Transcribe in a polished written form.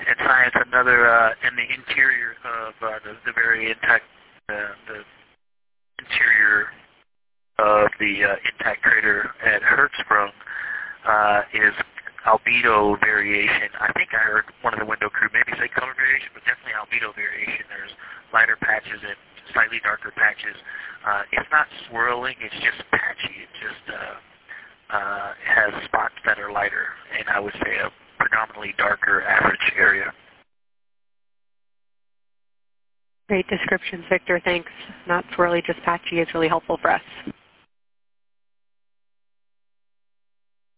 in science, another in the interior of the very intact, the interior of the intact crater at Hertzsprung is albedo variation. I think I heard one of the window crew maybe say color variation, but definitely albedo variation. There's lighter patches and slightly darker patches. It's not swirling, it's just patchy. It just has spots that are lighter, and I would say a predominantly darker average area. Great descriptions, Victor. Thanks. Not swirly, just patchy is really helpful for us.